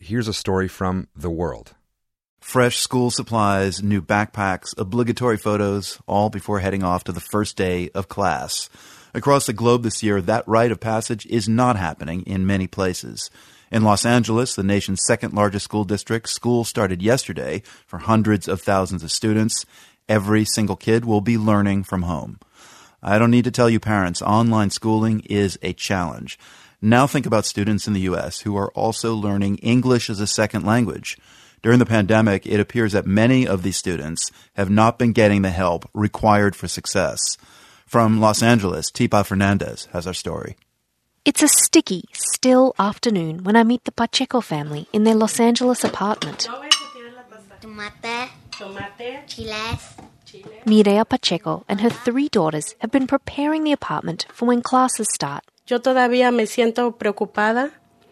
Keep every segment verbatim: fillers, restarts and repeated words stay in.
here's a story from The World. Fresh school supplies, new backpacks, obligatory photos, all before heading off to the first day of class. Across the globe this year, that rite of passage is not happening in many places. In Los Angeles, the nation's second-largest school district, school started yesterday for hundreds of thousands of students. Every single kid will be learning from home. I don't need to tell you parents, online schooling is a challenge. Now think about students in the U S who are also learning English as a second language. During the pandemic, it appears that many of these students have not been getting the help required for success. From Los Angeles, Tipa Fernandez has our story. It's a sticky, still afternoon when I meet the Pacheco family in their Los Angeles apartment. Tomate, tomate, chiles. Mireya Pacheco and her three daughters have been preparing the apartment for when classes start. Yo todavía me siento preocupada.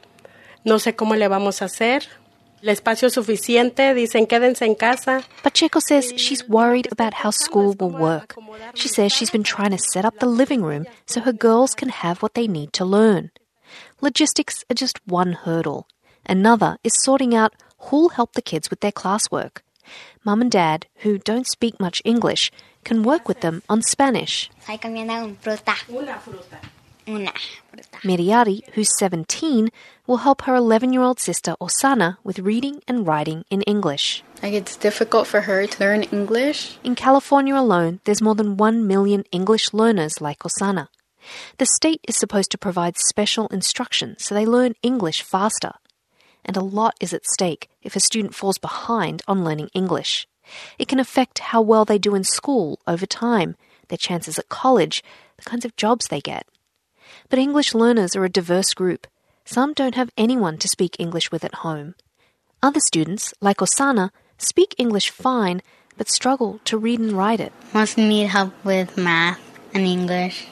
No sé cómo le vamos a hacer. El espacio es suficiente. Dicen, quédense en casa. Pacheco says she's worried about how school will work. She says she's been trying to set up the living room so her girls can have what they need to learn. Logistics are just one hurdle. Another is sorting out who'll help the kids with their classwork. Mum and Dad, who don't speak much English, can work with them on Spanish. Estoy comiendo un fruta. Una fruta. Una fruta. Miriari, who's seventeen, will help her eleven-year-old sister Osana with reading and writing in English. Like, it's difficult for her to learn English. In California alone, there's more than one million English learners like Osana. The state is supposed to provide special instruction so they learn English faster. And a lot is at stake if a student falls behind on learning English. It can affect how well they do in school over time, their chances at college, the kinds of jobs they get. But English learners are a diverse group. Some don't have anyone to speak English with at home. Other students, like Osana, speak English fine, but struggle to read and write it. Most need help with math and English.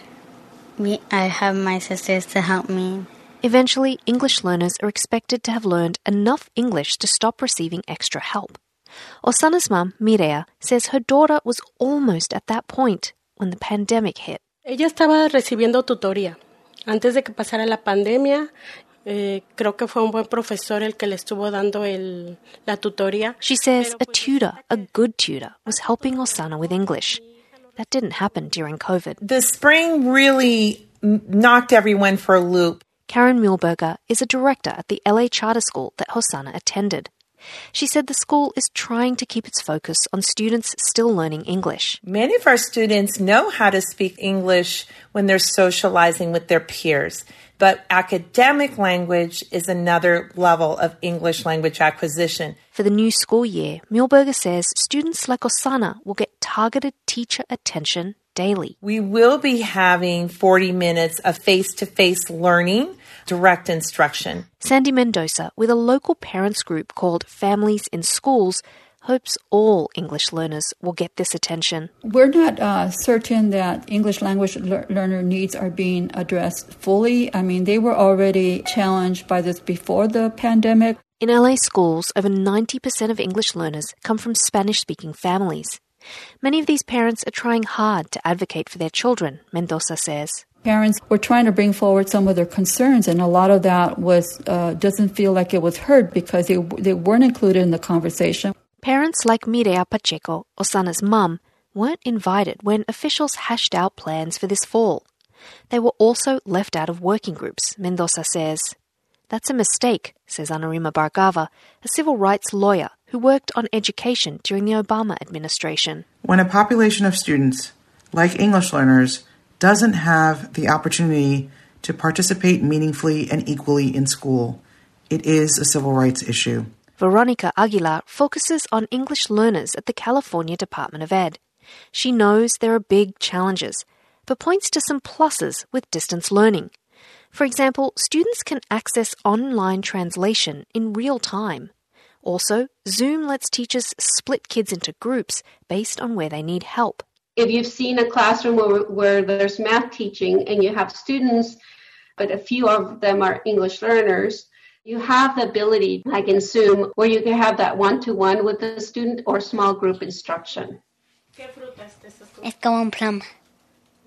We, I have my sisters to help me. Eventually, English learners are expected to have learned enough English to stop receiving extra help. Osana's mum, Mireya, says her daughter was almost at that point when the pandemic hit. Ella estaba recibiendo tutoría. Antes de que pasara la pandemia, eh, creo que fue un buen profesor el que le estuvo dando el, la tutoría. She says a tutor, a good tutor, was helping Osana with English. That didn't happen during COVID. The spring really knocked everyone for a loop. Karen Mühlberger is a director at the L A charter school that Osana attended. She said the school is trying to keep its focus on students still learning English. Many of our students know how to speak English when they're socializing with their peers, but academic language is another level of English language acquisition. For the new school year, Mühlberger says students like Osana will get targeted teacher attention daily. We will be having forty minutes of face-to-face learning, direct instruction. Sandy Mendoza, with a local parents group called Families in Schools, hopes all English learners will get this attention. We're not uh, certain that English language le- learner needs are being addressed fully. I mean, they were already challenged by this before the pandemic. In L A schools, over ninety percent of English learners come from Spanish-speaking families. Many of these parents are trying hard to advocate for their children, Mendoza says. Parents were trying to bring forward some of their concerns, and a lot of that was uh, doesn't feel like it was heard because they, they weren't included in the conversation. Parents like Mireya Pacheco, Osana's mum, weren't invited when officials hashed out plans for this fall. They were also left out of working groups, Mendoza says. That's a mistake, says Anurima Bhargava, a civil rights lawyer who worked on education during the Obama administration. When a population of students, like English learners, doesn't have the opportunity to participate meaningfully and equally in school, it is a civil rights issue. Veronica Aguilar focuses on English learners at the California Department of Ed. She knows there are big challenges, but points to some pluses with distance learning. For example, students can access online translation in real time. Also, Zoom lets teachers split kids into groups based on where they need help. If you've seen a classroom where, where there's math teaching and you have students, but a few of them are English learners, you have the ability, like in Zoom, where you can have that one-to-one with the student or small group instruction. Es como un plum.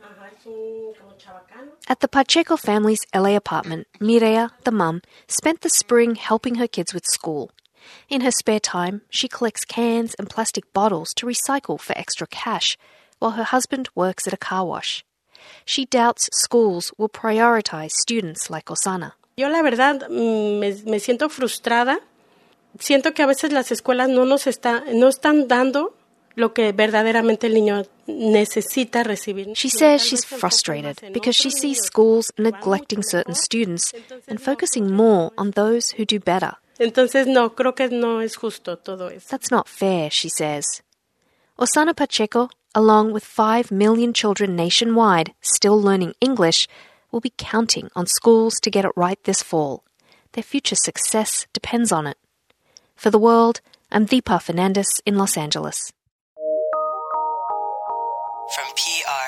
At the Pacheco family's L A apartment, Mireya, the mum, spent the spring helping her kids with school. In her spare time, she collects cans and plastic bottles to recycle for extra cash, while her husband works at a car wash. She doubts schools will prioritize students like Osana. Yo la verdad me, me siento frustrada. Siento que a veces las escuelas no nos está, no están dando lo que verdaderamente el niño necesita recibir. She says she's frustrated because she sees schools neglecting certain students and focusing more on those who do better. Entonces no, creo que no es justo todo eso. That's not fair, she says. Osana Pacheco, along with five million children nationwide still learning English, will be counting on schools to get it right this fall. Their future success depends on it. For The World, I'm Deepa Fernandes in Los Angeles. From P R